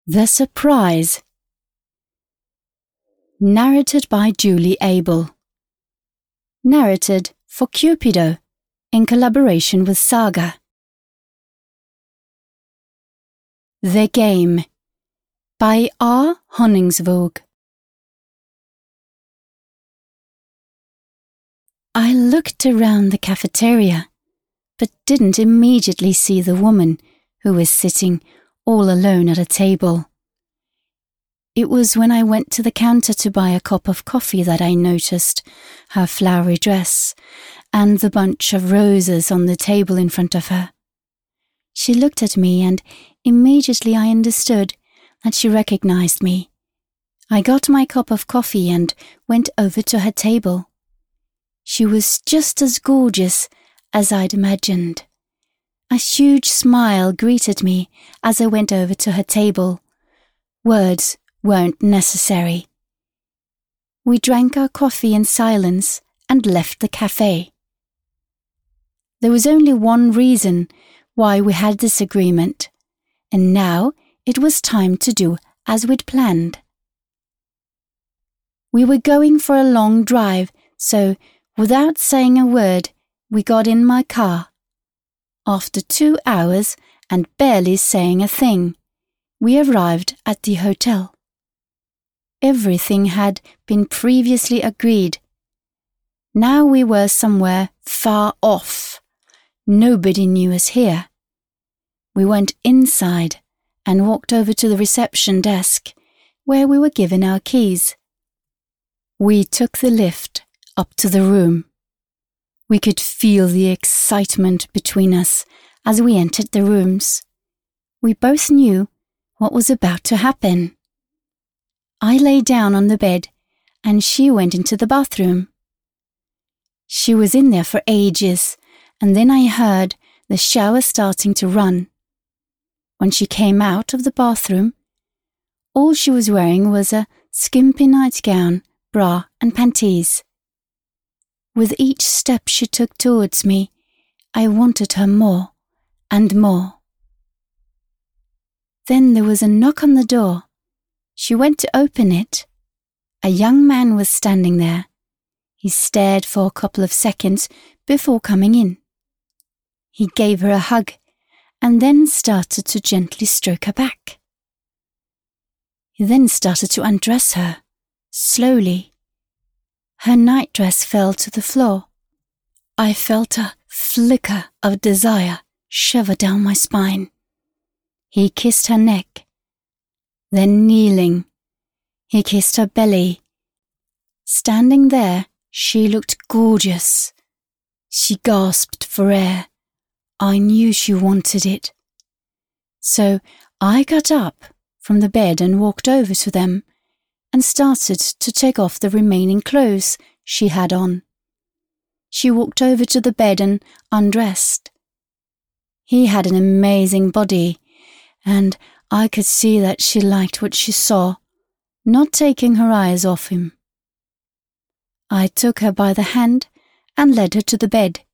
The Surprise. Narrated by Julie Abel. Narrated for Cupido in collaboration with Saga. The Game by R. Honningsvåg. I looked around the cafeteria, but didn't immediately see the woman who was sitting all alone at a table. It was when I went to the counter to buy a cup of coffee that I noticed her flowery dress and the bunch of roses on the table in front of her. She looked at me and immediately I understood that she recognized me. I got my cup of coffee and went over to her table. She was just as gorgeous as I'd imagined. A huge smile greeted me as I went over to her table. Words weren't necessary. We drank our coffee in silence and left the cafe. There was only one reason why we had this agreement, and now it was time to do as we'd planned. We were going for a long drive, so without saying a word, we got in my car. After 2 hours and barely saying a thing, we arrived at the hotel. Everything had been previously agreed. Now we were somewhere far off. Nobody knew us here. We went inside and walked over to the reception desk, where we were given our keys. We took the lift up to the room. We could feel the excitement between us as we entered the rooms. We both knew what was about to happen. I lay down on the bed and she went into the bathroom. She was in there for ages, and then I heard the shower starting to run. When she came out of the bathroom, all she was wearing was a skimpy nightgown, bra and panties. With each step she took towards me, I wanted her more and more. Then there was a knock on the door. She went to open it. A young man was standing there. He stared for a couple of seconds before coming in. He gave her a hug and then started to gently stroke her back. He then started to undress her, slowly. Her nightdress fell to the floor. I felt a flicker of desire shiver down my spine. He kissed her neck. Then kneeling, he kissed her belly. Standing there, she looked gorgeous. She gasped for air. I knew she wanted it. So I got up from the bed and walked over to them and started to take off the remaining clothes she had on. She walked over to the bed and undressed. He had an amazing body, and I could see that she liked what she saw, not taking her eyes off him. I took her by the hand and led her to the bed.